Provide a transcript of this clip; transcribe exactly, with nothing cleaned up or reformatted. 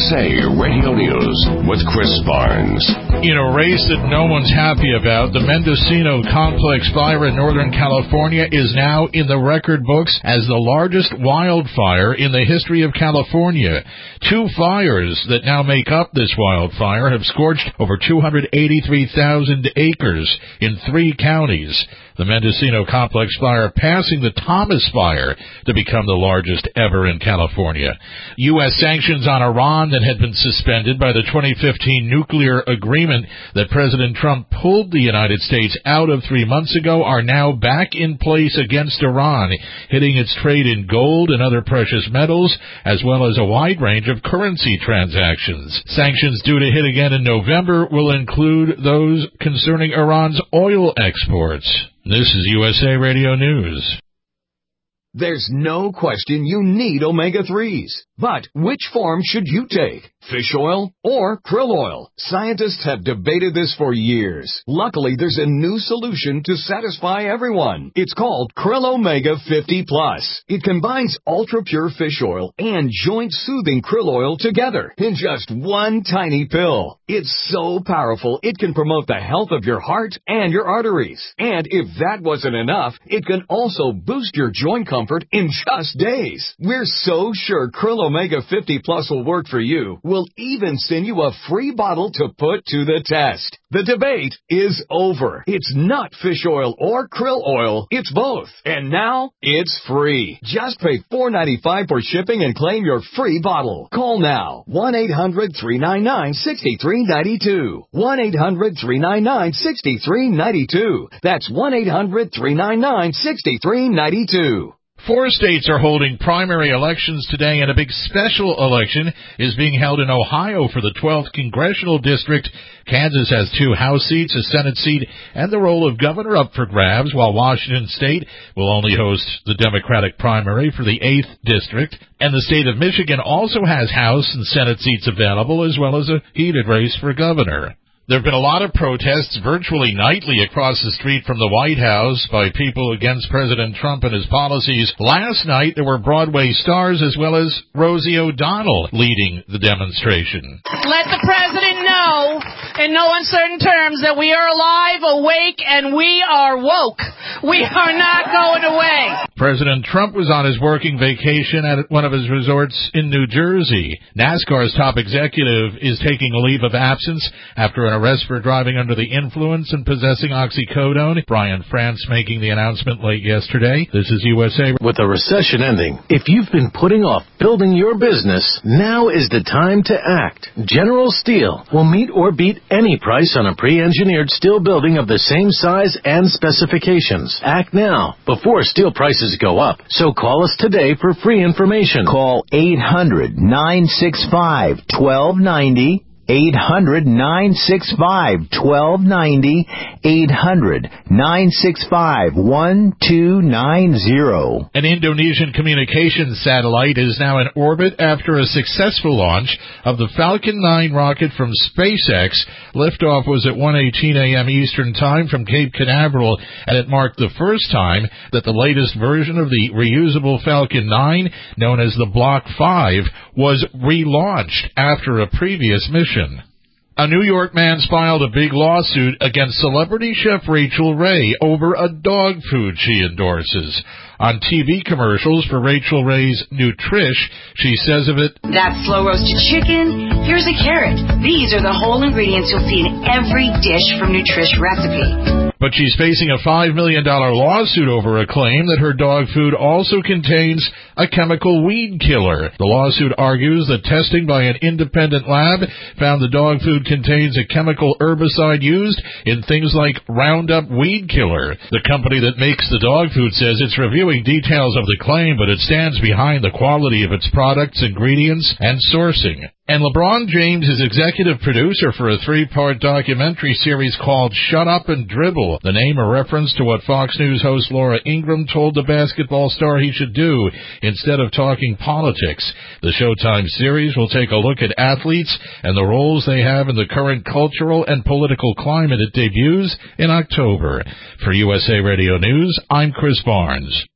S A Radio News with Chris Barnes. In a race that no one's happy about, the Mendocino Complex Fire in Northern California is now in the record books as the largest wildfire in the history of California. Two fires that now make up this wildfire have scorched over two hundred eighty-three thousand acres in three counties. The Mendocino Complex Fire passing the Thomas Fire to become the largest ever in California. U S sanctions on Iran that had been suspended by the twenty fifteen nuclear agreement that President Trump pulled the United States out of three months ago are now back in place against Iran, hitting its trade in gold and other precious metals, as well as a wide range of currency transactions. Sanctions due to hit again in November will include those concerning Iran's oil exports. This is U S A Radio News. There's no question you need omega threes. But which form should you take? Fish oil or krill oil? Scientists have debated this for years. Luckily, there's a new solution to satisfy everyone. It's called Krill Omega fifty plus. It combines ultra-pure fish oil and joint-soothing krill oil together in just one tiny pill. It's so powerful, it can promote the health of your heart and your arteries. And if that wasn't enough, it can also boost your joint comfort in just days. We're so sure Krill Omega fifty plus will work for you. We'll even send you a free bottle to put to the test. The debate is over. It's not fish oil or krill oil. It's both. And now, it's free. Just pay four dollars and ninety-five cents for shipping and claim your free bottle. Call now. one eight hundred three nine nine six three nine two. one eight hundred three nine nine six three nine two. That's one eight hundred three nine nine six three nine two. Four states are holding primary elections today, and a big special election is being held in Ohio for the twelfth Congressional District. Kansas has two House seats, a Senate seat, and the role of governor up for grabs, while Washington State will only host the Democratic primary for the eighth District. And the state of Michigan also has House and Senate seats available, as well as a heated race for governor. There have been a lot of protests virtually nightly across the street from the White House by people against President Trump and his policies. Last night, there were Broadway stars as well as Rosie O'Donnell leading the demonstration. Let the president know in no uncertain terms that we are alive, awake, and we are woke. We are not going away. President Trump was on his working vacation at one of his resorts in New Jersey. NASCAR's top executive is taking a leave of absence after an arrest for driving under the influence and possessing oxycodone. Brian France making the announcement late yesterday. This is U S A. With the recession ending, if you've been putting off building your business, now is the time to act. General Steel will meet or beat any price on a pre-engineered steel building of the same size and specifications. Act now, before steel prices go up. So call us today for free information. Call eight hundred nine six five one two nine zero. eight hundred nine six five one two nine zero. eight hundred nine six five one two nine zero. An Indonesian communications satellite is now in orbit after a successful launch of the Falcon nine rocket from SpaceX. Liftoff was at one eighteen a.m. Eastern Time from Cape Canaveral, and it marked the first time that the latest version of the reusable Falcon nine, known as the Block five, was relaunched after a previous mission. A New York man's filed a big lawsuit against celebrity chef Rachel Ray over a dog food she endorses. On T V commercials for Rachel Ray's Nutrish, she says of it, "That's slow roasted chicken. Here's a carrot. These are the whole ingredients you'll see in every dish from Nutrish recipe." But she's facing a five million dollars lawsuit over a claim that her dog food also contains a chemical weed killer. The lawsuit argues that testing by an independent lab found the dog food contains a chemical herbicide used in things like Roundup weed killer. The company that makes the dog food says it's reviewing details of the claim, but it stands behind the quality of its products, ingredients, and sourcing. And LeBron James is executive producer for a three-part documentary series called Shut Up and Dribble, the name a reference to what Fox News host Laura Ingraham told the basketball star he should do instead of talking politics. The Showtime series will take a look at athletes and the roles they have in the current cultural and political climate. It debuts in October. For U S A Radio News, I'm Chris Barnes.